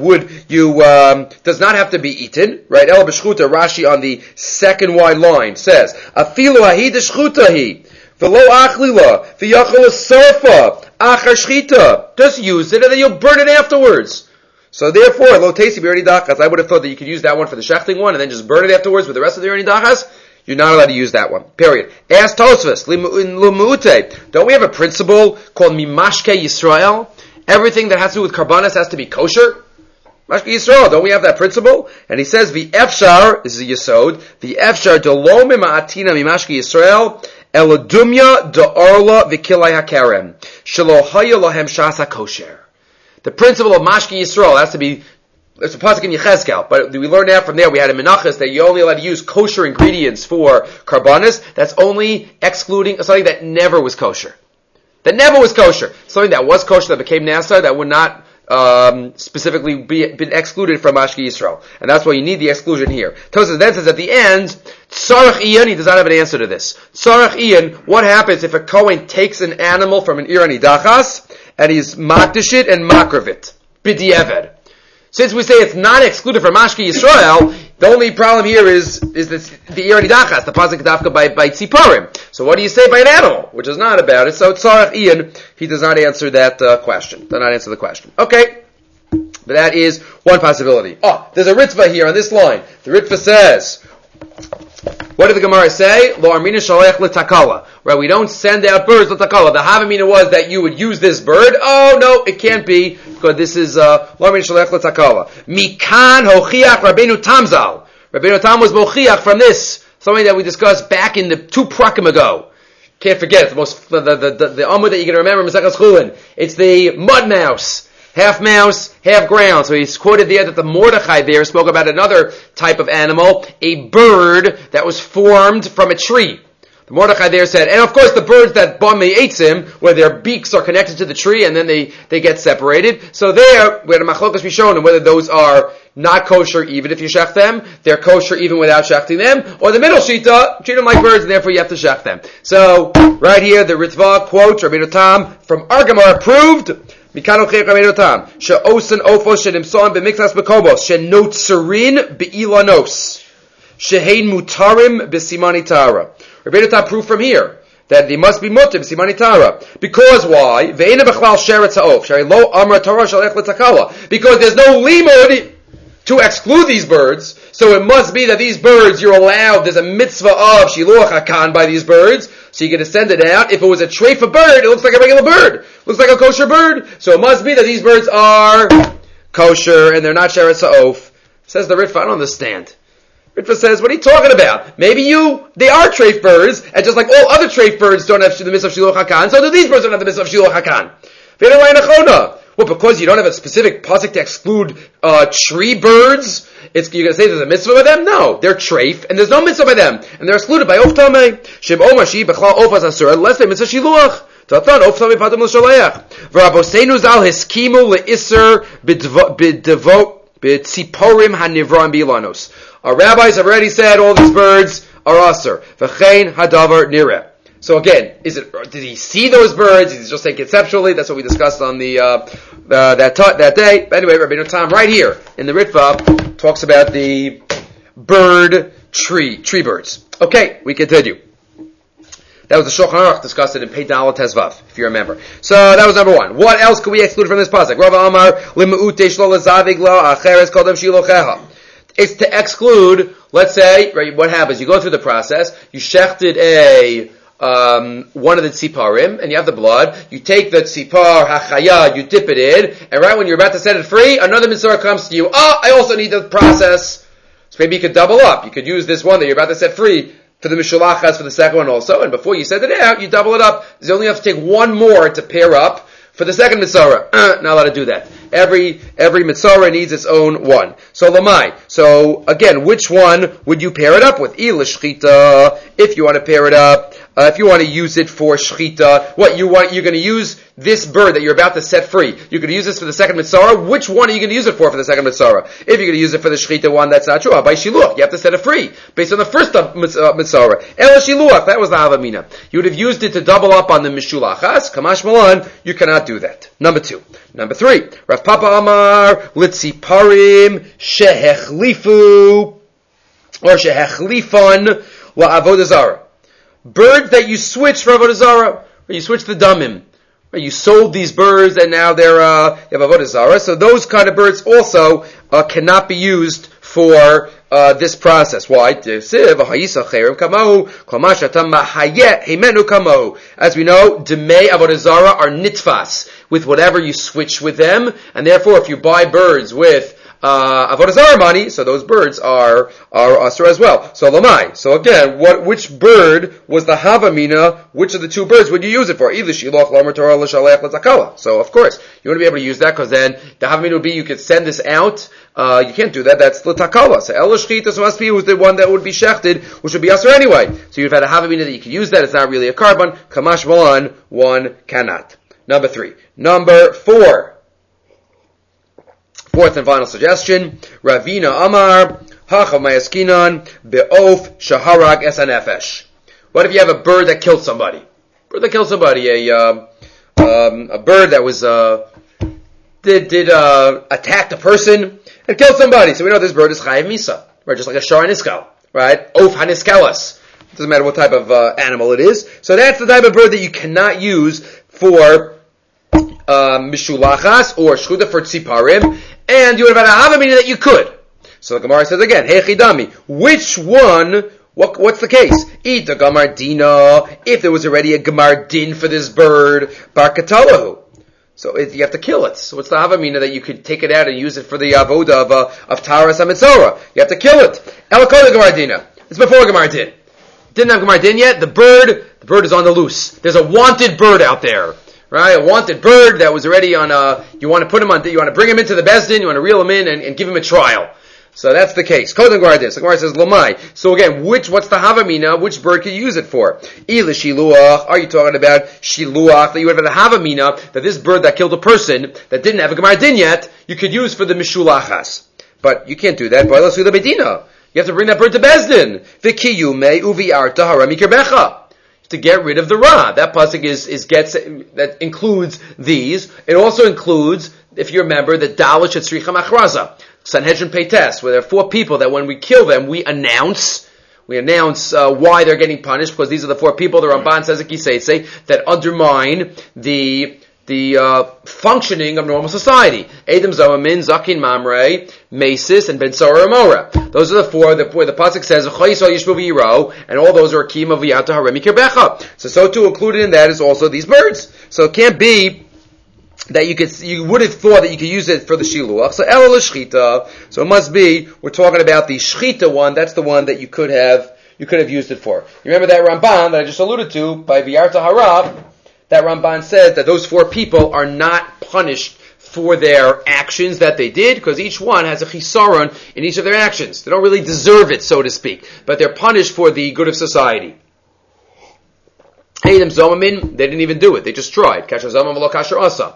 does not have to be eaten, right? El B'Shchuta, Rashi on the second wide line says, Afilu hahi d'shchutahi, v'lo achlila, v'yachol sarfa, achar shchita. Just use it and then you'll burn it afterwards. So therefore, lo tesi b'Irani Dachas, I would have thought that you could use that one for the shechting one and then just burn it afterwards with the rest of the Irani Dachas. You're not allowed to use that one. Period. Ask Tosfos, in Lumute, don't we have a principle called Mimashke Yisrael? Everything that has to do with karbanas has to be kosher? Mashke Yisrael, don't we have that principle? And he says, V'efshar, this is a yesod, V'efshar delo mima'atina mimashke Yisrael, eladumya da'arla v'kilai hakarem, shelo haya lahem shasa kosher. The principle of Mashke Yisrael has to be, it's a pasuk in Yechezkel, but we learned out from there, we had a menachas that you're only allowed to use kosher ingredients for karbanis. That's only excluding something that never was kosher. That never was kosher. Something that was kosher that became nasa, that would not specifically been excluded from Mashke Yisrael. And that's why you need the exclusion here. Tosfos then says at the end, Tzarech Iyan, he does not have an answer to this. Tzarech Iyan, what happens if a Kohen takes an animal from an Irani Dachas, and he's makdish it and makrav it? B'di'eved. Since we say it's not excluded from Mashke Yisrael, the only problem here is the Irani Dachas, the pasuk dafka by Tziparim. So what do you say by an animal, which is not about it? So Tzarech Iyan, he does not answer that question. Does not answer the question. Okay, but that is one possibility. There's a Ritva here on this line. The Ritva says, what did the Gemara say? Lo armina shalech l'takala. Right, we don't send out birds l'takala. The havamina was that you would use this bird. Oh no, it can't be, because this is lo armina shalech l'takala. Mikan hochiach Rabbeinu Tamzal. Rabbeinu Tam was mochiach from this, something that we discussed back in the 2 prakim ago. Can't forget, the Amud that you can remember, Mesechus Chulin. It's the mud mouse. Half mouse, half ground. So he's quoted there that the Mordechai there spoke about another type of animal, a bird that was formed from a tree. The Mordechai there said, and of course the birds that Bami Eitzim, where their beaks are connected to the tree and then they get separated. So there, we had a Machlokas Rishonim, whether those are not kosher even if you shech them, they're kosher even without shechting them, or the middle shita, treat them like birds and therefore you have to shech them. So, right here, the Ritva quotes Rabbeinu Tam from Argamar approved, Mikano Chayach Rabbeinu Tam, She'osen ofos she'nimsoan b'miktas b'kobos, she'notzerin be'ilanos, she'hein mutarim b'simani tara. Rabbeinu Tam proved from here that they must be mutar b'simani tara. Because why? Ve'ena b'chlal sheretz ha'of, she'ari lo amra Torah shalech l'takala. Because there's no limud to exclude these birds. So it must be that these birds you're allowed, there's a mitzvah of shiluach hakan by these birds, so you can send it out. If it was a treifa bird, it looks like a regular bird. Looks like a kosher bird. So it must be that these birds are kosher and they're not sheretz ha'of. Says the Ritva, I don't understand. Ritva says, what are you talking about? Maybe they are treif birds, and just like all other treif birds don't have the mitzvah of shiluach hakan, so do these birds don't have the mitzvah of shiluach hakan. Well, because you don't have a specific pasuk to exclude tree birds, you're going to say there's a mitzvah by them? No, they're treif, and there's no mitzvah by them, and they're excluded by of tamei. Shem omashi b'chlal ofas asura, unless they mitzvah shiluach. Tatan of tamei patam l'shalayach. V'raboseinu zal hiskimu le'iser b'tziporim hanivram bilanos. Our rabbis have already said all these birds are aser. V'chein hadavar nireh. So again, did he see those birds? Did he just say conceptually? That's what we discussed on that day. But anyway, Rabbeinu Tam right here in the Ritva talks about the tree birds. Okay, we continue. That was the Shulchan Aruch discussed it in Pei Dalet Tezvav, if you remember. So that was number one. What else could we exclude from this pasuk? Rav Amar limuute shlo lazavig lo acheres kodem shilocheha. It's to exclude. Let's say, right, what happens? You go through the process. You shechted one of the tziparim, and you have the blood. You take the tzipar hachaya, you dip it in, and right when you're about to set it free, another mitzvah comes to you. I also need the process. So maybe you could double up. You could use this one that you're about to set free for the mishulachas for the second one also, and before you set it out, you double it up. You only have to take one more to pair up for the second mitzvah. Not allowed to do that. Every mitzvah needs its own one. So lamai. So again, which one would you pair it up with? Ilashchita. If you want to pair it up, if you want to use it for shchita, you're going to use this bird that you're about to set free. You're going to use this for the second mitzvah. Which one are you going to use it for the second mitzvah? If you're going to use it for the shchita one, that's not true. By shiluach, you have to set it free based on the first mitzvah. Ela shiluach, that was the havamina. You would have used it to double up on the mishulachas. Kamash malan, you cannot do that. Number two. Number three. Rav Papa Amar litziparim shehechlifu or shehechlifan la'avodah zarah. Birds that you switch for avodah zarah, or you switch the damim. You sold these birds and now they're you have avodah zarah. So those kind of birds also cannot be used for this process. Why? As we know, demei avodah zarah are nitfas with whatever you switch with them, and therefore, if you buy birds with avodah zarah money, so those birds are asur as well. So lamai. So again, which bird was the havamina? Which of the two birds would you use it for? Either shiloch lamer Torah l'shalech l'tzakala. So of course you want to be able to use that because then the havamina would be you could send this out. You can't do that. That's l'takala. So el shchita must be was the one that would be shechted, which would be asur anyway. So you've had a havamina that you could use that. It's not really a carbon. Kamash malan, one cannot. Number three. Number four. Fourth and final suggestion, Ravina Amar, Hachav Mayaskinan, Be'of Shaharag Esanefesh. What if you have a bird that killed somebody? A bird that was, attacked a person and killed somebody. So we know this bird is Chayiv Misa, right? Just like a Shar Niskal, right? Of Haniskelas. Doesn't matter what type of, animal it is. So that's the type of bird that you cannot use for, Mishulachas or Shchuda for Tziparim. And you would have had a havamina that you could. So the Gemara says again, Hey Chidami, which one, what's the case? Eat a Gamar Dina, if there was already a Gamar Din for this bird, Bar Katalahu. So you have to kill it. So what's the havamina that you could take it out and use it for the avoda of Taras HaMitzorah? You have to kill it. Elakoda Gamar Dina. It's before Gamar Din. Didn't have Gamar Din yet, the bird is on the loose. There's a wanted bird out there. Right, a wanted bird that was already on you want to put him on, you want to bring him into the Beis Din, you want to reel him in and give him a trial. So that's the case. Kodem Gardis. The Gemara says, Lomai. So again, what's the havamina? Which bird can you use it for? Ila shiluach. Are you talking about shiluach? That you would have a havamina, that this bird that killed a person, that didn't have a Gemar Din yet, you could use for the mishulachas. But you can't do that. You have to bring that bird to Beis Din. V'kiyume uvi'arta harami kirbecha. To get rid of the ra. That pasuk that includes these. It also includes, if you remember, the dalish at Sricha Machraza, Sanhedrin Peites, where there are 4 people that when we kill them, we announce why they're getting punished, because these are the 4 people, the Ramban says that undermine the functioning of normal society. Edom, Zoamin, Zakin, Mamre, Mesis, and Ben Sora Amora. Those are the four where the pasuk says and all those are Akim of V'yata Haremi Kirbecha. So too included in that is also these birds. So it can't be that you would have thought that you could use it for the shiluach. So Ela L'Shchita. So it must be we're talking about the Shchita one. That's the one that you could have used it for. You remember that Ramban that I just alluded to by V'yarta Hara? That Ramban says that those four people are not punished for their actions that they did, because each one has a chisaron in each of their actions. They don't really deserve it, so to speak, but they're punished for the good of society. Edom Zomamin, they didn't even do it. They just tried. Kasher Zomam v'lo kasher asa.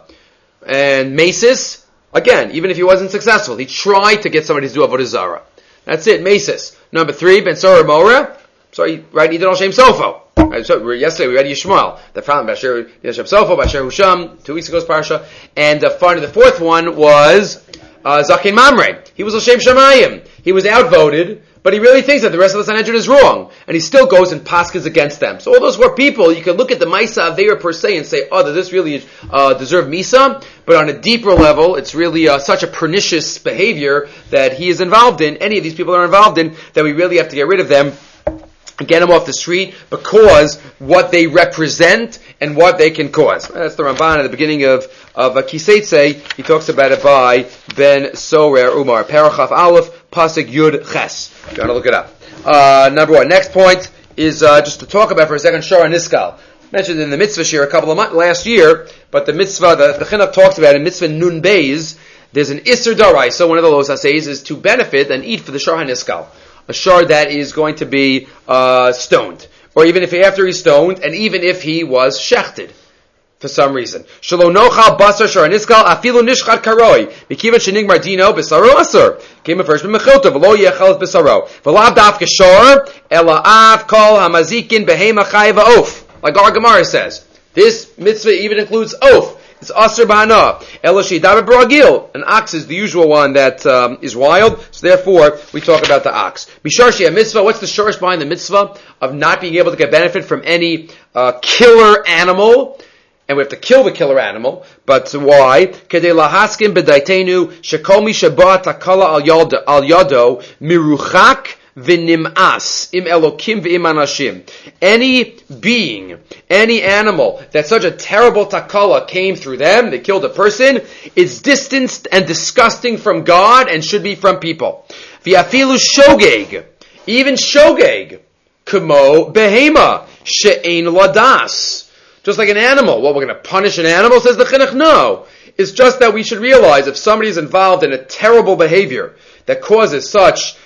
And Mesis, again, even if he wasn't successful, he tried to get somebody to do Avodah Zarah. That's it, Mesis. Number 3, Ben Sora Mora. Sorry, right, Eden Al Shem Sofo. So yesterday we read Yishmael, the found Basher Yeshem Sofo, Basher Husham, 2 weeks ago's parsha, and finally the fourth one was Zakin Mamre. He was L'Shem Shamayim. He was outvoted, but he really thinks that the rest of the Sanhedrin is wrong, and he still goes and paskins against them. So all those four people, you can look at the Maisa Aveira per se and say, oh, does this really deserve Misa? But on a deeper level, it's really such a pernicious behavior that he is involved in, any of these people are involved in, that we really have to get rid of them, get them off the street, because what they represent and what they can cause. That's the Ramban at the beginning of Kiseitse. He talks about it by Ben Sorer Umar. Parachaf Aleph, Pasuk Yud Ches. If you want to look it up. Number 1. Next point is just to talk about for a second Shara Niskal. Mentioned in the mitzvah shir a couple of months last year, but the mitzvah, the Chinuch talks about in mitzvah Nun Beis, there's an Isser Darai. So one of the Los Haseis is to benefit and eat for the Shara Niskal. A shard that is going to be stoned, or even if after he's stoned, and even if he was shechted for some reason. Shelo nochal basar shar niskal afilu nishchat karoi mikivan shenig mardino besaro asur came first from mechilta v'lo yechal besaro v'lav daf keshor ela av kol hamazikin behema chayva oaf, like our Gemara says. This mitzvah even includes oaf. It's Asr Ba'ana. Eloshi David Bragil. An ox is the usual one that is wild, so therefore we talk about the ox. Misharshi, a mitzvah, what's the shorish behind the mitzvah of not being able to get benefit from any killer animal? And we have to kill the killer animal, but why? Kedei lahaskin b'daitenu shekomi sheba takala al yado miruchak v'nim'as im elokim v'im anashim. Any being, any animal that such a terrible takala came through them, they killed a person, is distanced and disgusting from God and should be from people. V'afilu shogeg, even shogeg, kamo behema she'ein ladas. Just like an animal. Well, we're going to punish an animal, says the Chinuch? No. It's just that we should realize if somebody is involved in a terrible behavior that causes such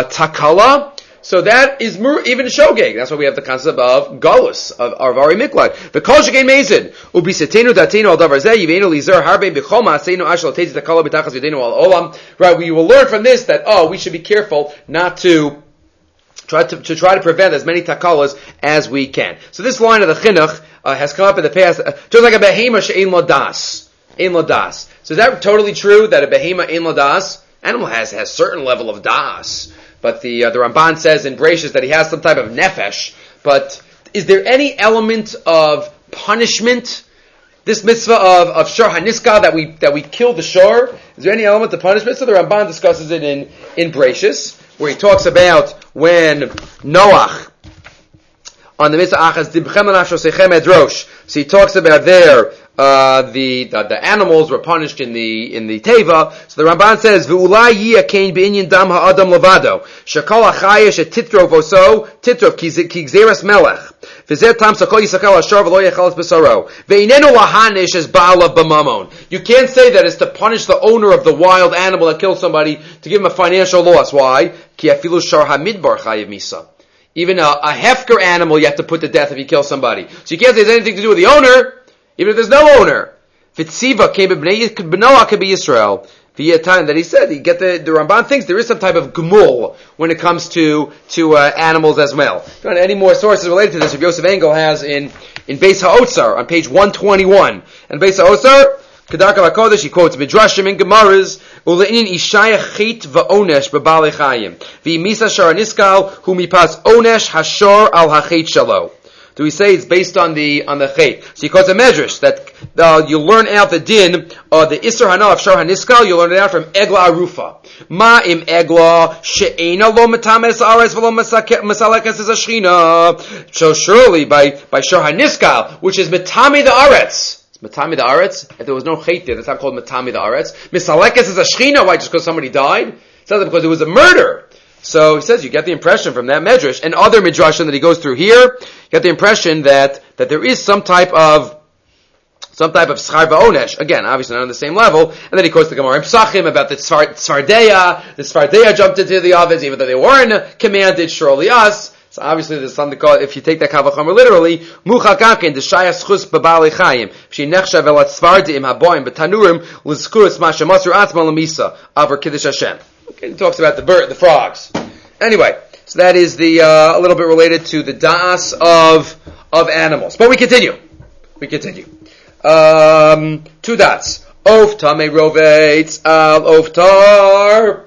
takala, so that is even shogeg. That's why we have the concept of galus, of Ari Miklad. The kol shegei mezid ubisetenu datenu al davar zeh yivenu lizer harbe b'chol ma'aseinu ashal tezi takala b'tachas v'denu al olam. Right, we will learn from this that we should be careful not to try to prevent as many takalas as we can. So this line of the Chinuch has come up in the past, just like a behema she'ein ladas. Ein ladas. So is that totally true that a behema ein ladas? Animal has certain level of das, but the Ramban says in Breishis that he has some type of nefesh. But is there any element of punishment? This mitzvah of shor haniskal that we kill the shor, is there any element of punishment? So the Ramban discusses it in Breishis, where he talks about when Noach on the mitzvah achas dibchem l'nafsho sechem edrosh. So he talks about there the animals were punished in the teva. So the Ramban says v'ulai yiyakain b'inyan dam ha'adam levado shekol achayesh et titrov oso titrov ki gzeras melech v'zeh tam sakol yisakal ashar v'lo yechalas b'saro ve'inenu lahanish as ba'alav b'mamon. You can't say that it's to punish the owner of the wild animal that killed somebody to give him a financial loss. Why? Ki afilu shar hamidbar chayiv misa. Even a hefker animal you have to put to death if you kill somebody. So you can't say it has anything to do with the owner, even if there's no owner. Vitziva came b'Noah could be Yisrael. Time that he said, you get the Ramban thinks there is some type of gemul when it comes to animals as well. If you want any more sources related to this, Rabbi Yosef Engel has in Beis HaOtzar on page 121. And Beis HaOtzar, Kedarka HaKodesh, he quotes Midrashim and Gemaras, Ule'inin ishaya chit va'onesh b'balei chayim. V'imisa shar niskal hu mipas onesh hashor al hachit shalo. do we say it's based on the chet? So he calls a medrash that you learn out the din the Isser Hana of Shar HaNiskal. You learn it out from Egla Arufa. Ma im Egla she'ena lo metames aretz v'lo masalekas ashchina. So surely by Shar HaNiskal, which is metami the aretz. Matami the Aretz, if there was no chait there, that's not called Matami the Aretz. Misalekes is a shchina, why? Just because somebody died? It's not because it was a murder. So he says you get the impression from that medrash and other midrashim that he goes through here, you get the impression that there is some type of schar va'onesh. Again, obviously not on the same level. And then he quotes the Gemara in Pesachim about the Tzfardeya. The Tzfardeya jumped into the Avids, even though they weren't commanded, surely us. So obviously there's something called, if you take that Kavachomer literally, Muchal Kakin, the Shayas Chus Babali Chayim, She Nechshav Elat Svardim Haboim, Betanurim, Lizkuris Masha Masur Atzma Lamisa, Avar Kiddush Hashem. Okay, he talks about the frogs. Anyway, so that is a little bit related to the da'as of animals. But we continue. 2 dots. Of Tamei Rovetz Al Oftar.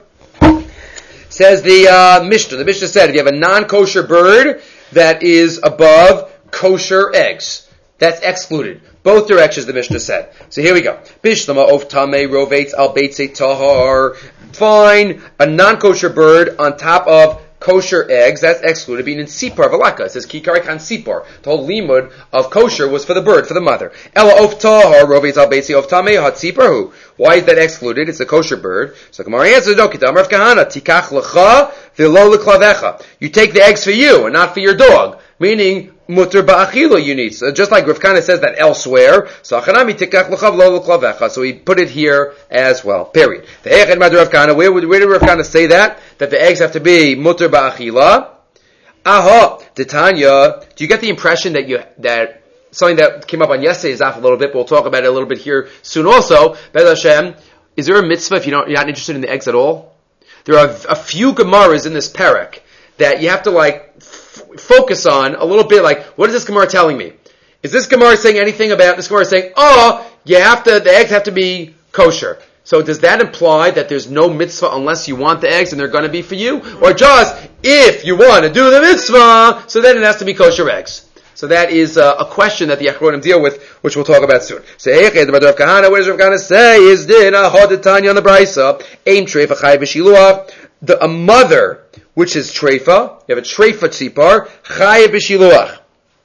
Says the Mishnah. The Mishnah said if you have a non-kosher bird that is above kosher eggs, that's excluded. Both directions, the Mishnah said. So here we go. Bishlama of tamei rovetz al beitzei tahar. Fine, a non-kosher bird on top of kosher eggs, that's excluded, being in sipar velaka. It says kikarikan sipar. The whole limud of kosher was for the bird, for the mother. Ela of tahar rovetz al beitzei of tamei hat siparhu. Why is that excluded? It's a kosher bird. So Gemara answers, no, Kitam Rav Kahana, tikach lecha v'lo leklavecha. You take the eggs for you and not for your dog. Meaning, mutter ba'achilo you need. So just like Rav Kahana says that elsewhere, so achanami tikach lecha v'lo leklavecha. So he put it here as well. Period. The Echad Mad Rav Kahana, where did Rav Kahana say that? That the eggs have to be mutter ba'achila? Aha, Titania, do you get the impression that something that came up on yesterday's daf a little bit, but we'll talk about it a little bit here soon also. Be'ez Hashem, is there a mitzvah if you're not interested in the eggs at all? There are a few Gemaras in this parak that you have to focus on a little bit, what is this Gemara telling me? Is this Gemara saying anything about this Gemara saying, the eggs have to be kosher? So does that imply that there's no mitzvah unless you want the eggs and they're going to be for you? Or just, if you want to do the mitzvah, so then it has to be kosher eggs? So that is a question that the Achronim deal with, which we'll talk about soon. So, what does Rav Kahana say? Is din a hodetanya on the brisa? Aim treifa chay b'shiluach. A mother, which is treifa, you have a treifa tzipar, chay b'shiluach.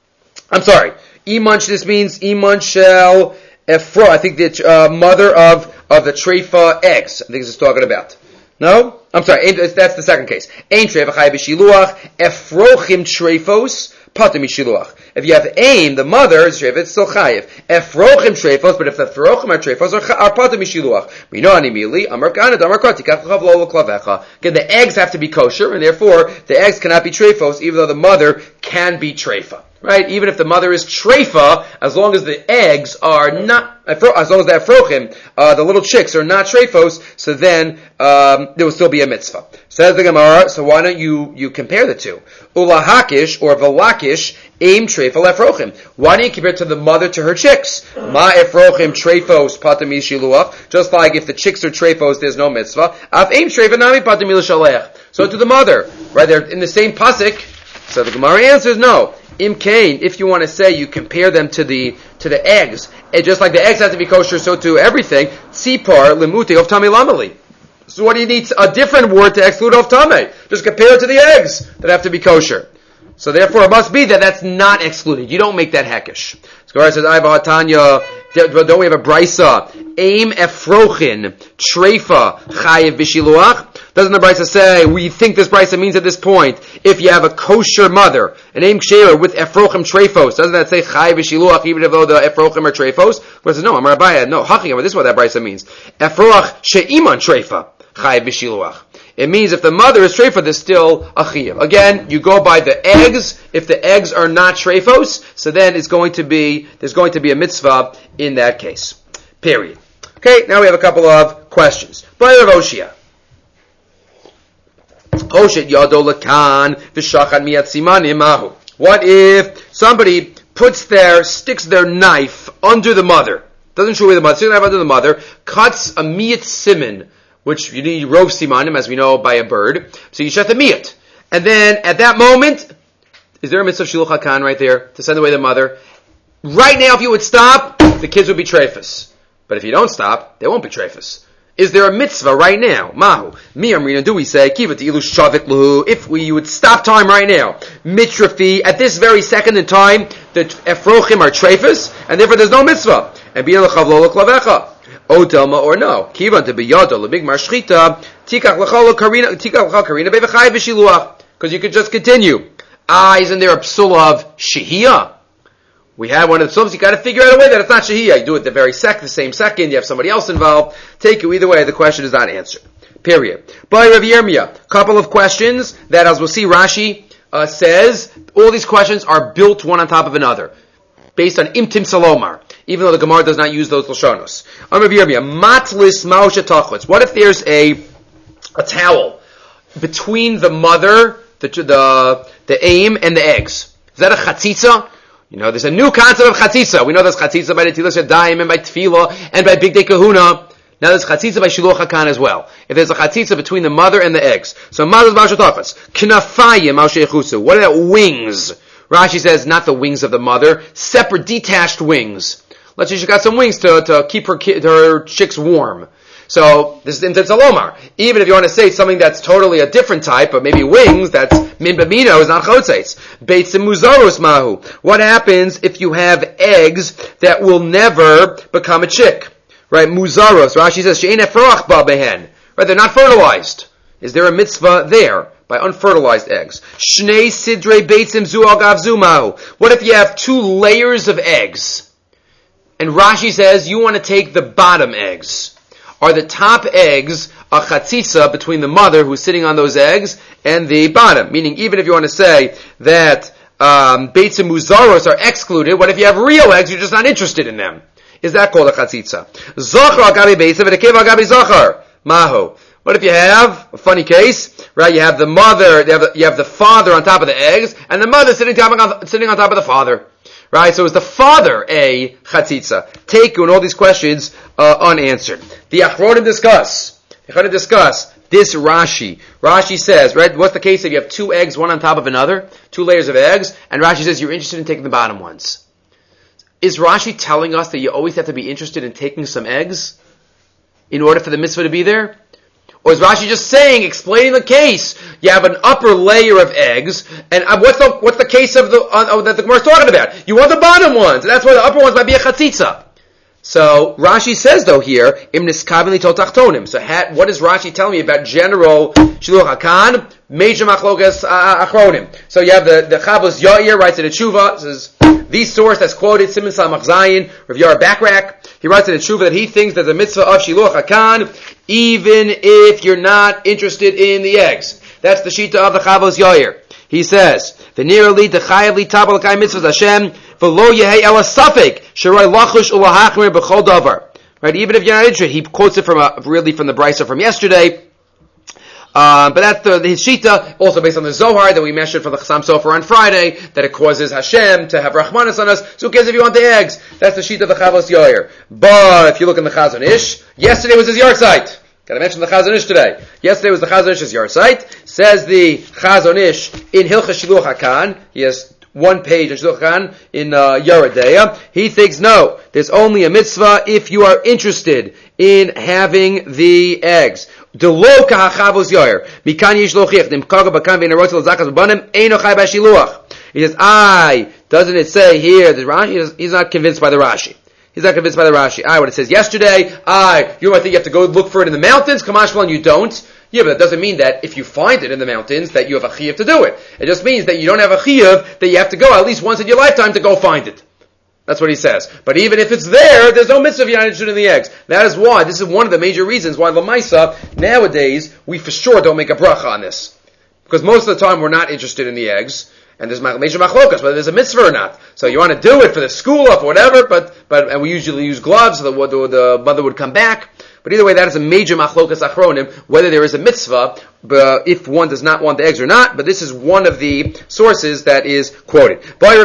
I'm sorry. Iman, this means iman shel efro. I think the mother of the treifa eggs. I think this is talking about. No? I'm sorry. That's the second case. Aim treifa chay b'shiluach. Efrochim treifos. Pater mishiluach. If you have aim, the mother is treif, it's still chayiv. Efrochim treifos, but if the efrochim are treifos, are pater mishiluach. We know animili, amar kanad, amar kati, kachchav lo klavecha. Again, the eggs have to be kosher, and therefore the eggs cannot be treifos, even though the mother can be treifa. Right? Even if the mother is treifa, as long as the eggs are not, as long as the efrochim, the little chicks are not treifos, so then there will still be a mitzvah. Says the Gemara, so why don't you compare the two? Ulahakish or velakish aim treifa efrochim. Why don't you compare it to the mother to her chicks? Ma efrochim treifos patam mishiluach. Just like if the chicks are treifos, there's no mitzvah. Af aim treifa nami patam milishalech. So to the mother, right? They're in the same pasuk. So the Gemara answers no. Im kain, if you want to say you compare them to the eggs, and just like the eggs have to be kosher, so to everything. Tzipar limuti of tamei lamali. So what do you need a different word to exclude of tamei? Just compare it to the eggs that have to be kosher. So therefore, it must be that that's not excluded. You don't make that hekish. So Gemara says, "Ayva hatanya." Don't we have a brisa? Aim efrochin treifa chayiv b'shiluach. Doesn't the brisa say, we think this brisa means at this point, if you have a kosher mother, an aim ksheira with efrochim treifos, doesn't that say chayiv b'shiluach even though the efrochim are treifos? But it says, no, Amar Abaya, no, haching, this is what that brisa means. Efroach she'iman treifa chayiv b'shiluach. It means if the mother is treifa, there's still a chiyuv. Again, you go by the eggs. If the eggs are not treifos, so then there's going to be a mitzvah in that case. Period. Okay, now we have a couple of questions. By Rav Oshia. Hoshet yado lakan v'shachan miyat simanim mahu. What if somebody sticks their knife under the mother? Doesn't show away the mother. Sticks the knife under the mother, cuts a miyat siman, which you need rov simanim, as we know, by a bird. So you shut the miyat. And then, at that moment, Is there a mitzvah of shiluch hakan right there to send away the mother? Right now, if you would stop, the kids would be treifus. But if you don't stop, they won't be treifus. Is there a mitzvah right now? Mahu. Mi amrina, do we say, kiva ilu shavit luhu, if we would stop time right now, mitrafi, at this very second in time, the efrochim are treifus, and therefore there's no mitzvah. And bi l'chavlo l'klavecha. O delma or no. Kiva to biyado l'migmar shchita, tikach l'chalo karina bevachai v'shiluach. Because you could just continue. Isn't there a psula of shehiyah? We have one of the psulas, you got to figure out a way that it's not shehiyah. You do it the same second, you have somebody else involved. Take you either way, the question is not answered. Period. By Rav Yirmiyah, couple of questions that, as we'll see, Rashi says, all these questions are built one on top of another, based on imtim salomar, even though the Gemara does not use those lashonos. Rav Yirmiyah, matlis ma'osha tachlitz. What if there's a towel between the mother, the aim, and the eggs? Is that a chatzitza? You know, there's a new concept of chatzitza. We know there's chatzitza by Netilas Yadayim and by Tefillah and by Big Day Kahuna. Now there's chatzitza by Shiluch HaKan as well. If there's a chatzitza between the mother and the eggs. So, Mazaz Ba'ashatachas. Knafayim Ma'oshechusu. What are that? Wings. Rashi says, not the wings of the mother. Separate, detached wings. Let's say she got some wings to keep her chicks warm. So, this is Imtim Salomar. Even if you want to say something that's totally a different type, but maybe wings, that's Min Bamino, is not Chotzeitz. Beitzim Muzarus Mahu. What happens if you have eggs that will never become a chick? Right? Muzaros. Rashi says, She'ein efroach ba behen. Right? They're not fertilized. Is there a mitzvah there? By unfertilized eggs. Shnei Sidrei Beitzim Zu Agav Zu Mahu. What if you have 2 layers of eggs? And Rashi says, you want to take the bottom eggs. Are the top eggs a chatzitza between the mother who's sitting on those eggs and the bottom? Meaning, even if you want to say that beitzim muzaros are excluded, what if you have real eggs, you're just not interested in them? Is that called a chatzitza? Zachar agabi beitzim and a kev agabi zachar. Mahu. What if you have a funny case, right? You have the mother, you have the father on top of the eggs, and the mother sitting on top of the father. Right, so is the father a chatzitza? Teku, all these questions unanswered. The Achronim discuss this Rashi. Rashi says, right, what's the case if you have 2 eggs, one on top of another, 2 layers of eggs, and Rashi says you're interested in taking the bottom ones. Is Rashi telling us that you always have to be interested in taking some eggs in order for the mitzvah to be there? Or is Rashi just saying, explaining the case? You have an upper layer of eggs, and what's the case of that the Gemara is talking about? You want the bottom ones, and that's why the upper ones might be a chatzitza. So Rashi says though here, im niskavin litol tachtonim. So what is Rashi telling me about general shiluch hakan? Major machlokas achronim. So you have the Chavos Yair writes in a tshuva, says the source that's quoted, Siman Samach Zayin, Rav Yair Bakrak. He writes in a tshuva that he thinks there's a mitzvah of shiluch hakan, even if you're not interested in the eggs. That's the shita of the Chavos Yair. He says, "V'nirali dechayav li tabal kai mitzvahs Hashem v'lo yehei ela safek sheroi lachush ulahachmir b'chol davar." Right, even if you're not interested, he quotes it from the Brisa from yesterday. But that's his shita, also based on the Zohar that we mentioned for the Chassam Sofer on Friday, that it causes Hashem to have Rachmanis on us. So who cares if you want the eggs? That's the shita of the Chavos Yair. But if you look in the Chazon Ish, yesterday was his yahrzeit. Gotta mention the Chazon Ish today. Yesterday was the Chazon Ish's yahrzeit. Says the Chazon Ish in Hilchos Shiluch HaKan. He has 1 page in Shiluch HaKan in Yeridea. He thinks no, there's only a mitzvah if you are interested in having the eggs. Delo kahachavos yair. Mikan yesh lochiach. Nimkaga bakan v'nerotzil zakas b'banim eino chai b'shiluach. He says, doesn't it say here that Rashi? He's not convinced by the Rashi. He's not convinced by the Rashi. What it says yesterday, you might think you have to go look for it in the mountains, Kamashmalan, you don't. Yeah, but that doesn't mean that if you find it in the mountains, that you have a chiyuv to do it. It just means that you don't have a chiyuv, that you have to go at least once in your lifetime to go find it. That's what he says. But even if it's there, there's no mitzvah if you're not interested in the eggs. That is why, this is one of the major reasons why Lamaisa, nowadays, we for sure don't make a bracha on this. Because most of the time we're not interested in the eggs. And there's major machlokas, whether there's a mitzvah or not. So you want to do it for the school or whatever, and we usually use gloves so the mother would come back. But either way, that is a major machlokas achronim, whether there is a mitzvah, if one does not want the eggs or not. But this is one of the sources that is quoted. What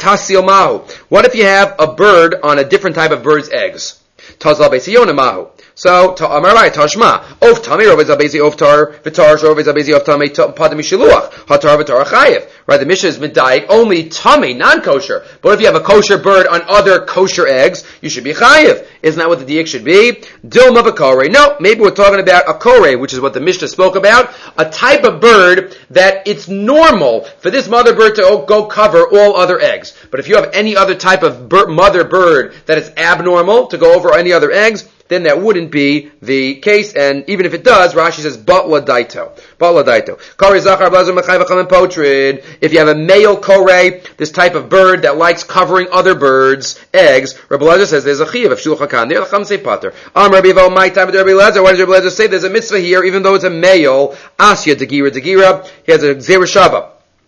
if you have a bird on a different type of bird's eggs? So, Amarai, Tashma, Of Tami, Rovez Abezi, Of Tar, Vitar, Rovez Abezi, Of Tami, Padam Shiluach, Hatar, Vitar, Chayev. Right, the Mishnah is Medayik, only Tami, non-kosher. But if you have a kosher bird on other kosher eggs, you should be Chayev. Isn't that what the diak should be? Dilma Bakore. No, maybe we're talking about a kore, which is what the Mishnah spoke about, a type of bird that it's normal for this mother bird to go cover all other eggs. But if you have any other type of mother bird that is abnormal to go over any other eggs, then that wouldn't be the case, and even if it does, Rashi says, Batla Daito. Batla Daito. Kore Zachar Blazer Mechai V'Chamen Potrid. If you have a male kore, this type of bird that likes covering other birds' eggs, Rabbi Lezer says there's a chiyav of Shulchan Hakan. The Chacham say pater. Rabbi Vo, my time with Rabbi Lezer. Why does Rabbi Lezer say there's a mitzvah here, even though it's a male? Asya Degira Degira. He has a Zera Shava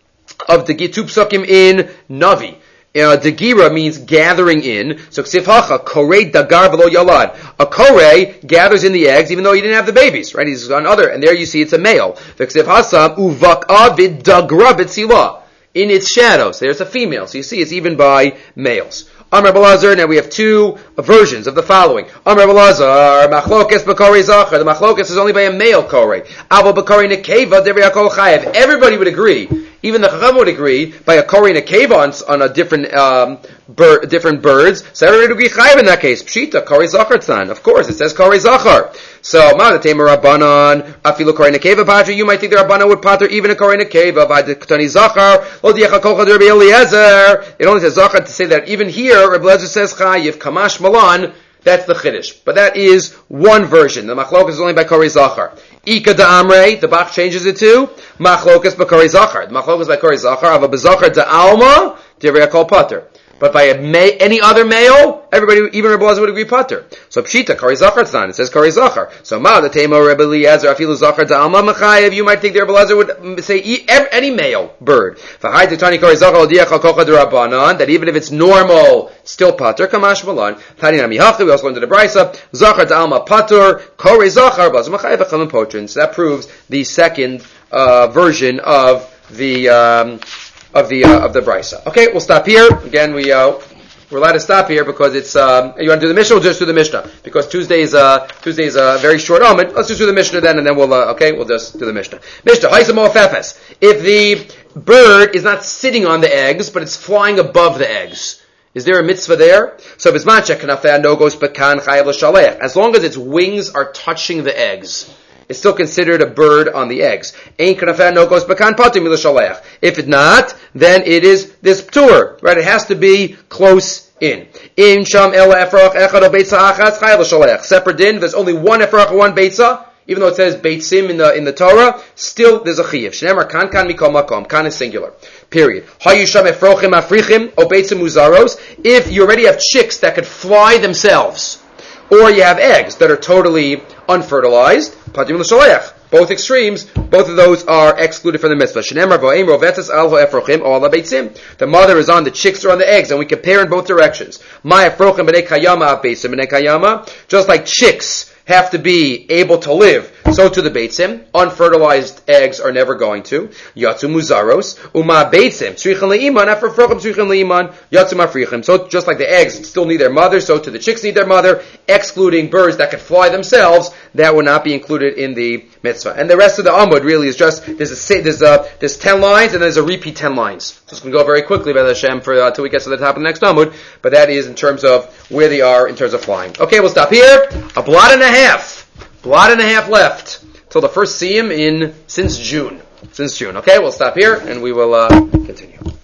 of the two psukim in Navi. Degira means gathering in. So ksif hacha, korei dagar v'lo yalad. A korei gathers in the eggs even though he didn't have the babies, right? He's on other, and there you see it's a male. Ksif hasam uvak'a v'dagra b'tzila. In its shadows, there's a female. So you see it's even by males. Amar Balazar, now we have two versions of the following. Amar Balazar, machlokes b'korei zachar. The machlokes is only by a male korei. Avo b'korei nekeva devri hakol chayev. Everybody would agree, even the Chacham would agree, by a korei nekeva on a different different birds. So everybody would agree chayev in that case. Pshita, korei zachar tzan. Of course, it says korei zachar. So, ma'adatema rabbanon, afilu korei nekeva patri. You might think the rabbanon would pater even a korei nekeva by the ktani zachar. Lo diach hakol chad Rabbi Eliezer. It only says zachar to say that even here, Rabbi Eliezer says chayiv kamash malan. That's the chiddush, but that is one version. The machlokas is only by korei zachar. Ika da amrei, the Bach changes it to machlokas by korei zachar. The machlokas by korei zachar. Ava bezachar da alma divrei hakol pater. But by any other male, everybody, even Rabbi Eliezer would agree pater. So pshita korei zachar tznan. It says korei zachar. So ma the tema Rabbi Eliezer afilu zachar da alma machayev. You might think the Rabbi Eliezer would say any male bird. V'hai tani korei zachar al diach hakocha d'Rabbanan, that even if it's normal, still pater kamash malan. Tani nami hafta. We also learned in the brisa zachar da alma pater korei zachar blazer machayev v'chamen potrin. So that proves the second version of the brisa. Okay, we'll stop here. Again, we're allowed to stop here because it's, you want to do the Mishnah? We'll just do the Mishnah. Because Tuesday is a very short element. Let's just do the Mishnah then, and then we'll just do the Mishnah. Mishnah, Haisamo Fefes. If the bird is not sitting on the eggs, but it's flying above the eggs, is there a mitzvah there? So, as long as its wings are touching the eggs, it's still considered a bird on the eggs. If it's not, then it is this ptur, right? It has to be close in. Separate din, there's only one efrach, one beitza, even though it says beitzim in the Torah, still there's a chiyuv. Shneimar kan mikol makom, kan is singular. Period. Hayusham efrochim africhim, o beitzim uzaros. If you already have chicks that could fly themselves, or you have eggs that are totally unfertilized, patim l'shalech. Both extremes, both of those are excluded from the mitzvah. The mother is on the chicks or on the eggs, and we compare in both directions. Just like chicks have to be able to live, so to the beitzim. Unfertilized eggs are never going to. Yatsu muzaros, uma beitzim, tzrichem leiman, after frochem tzrichem leiman, yatsu mafrichem. So just like the eggs still need their mother, so to the chicks need their mother, excluding birds that can fly themselves, that would not be included in the mitzvah. And the rest of the Amud really is just, there's 10 lines, and there's a repeat 10 lines. So it's going to go very quickly, by Hashem, till we get to the top of the next Amud, but that is in terms of where they are in terms of flying. Okay, we'll stop here. A blot and a half left till the first siyum since June. Okay, we'll stop here and we will continue.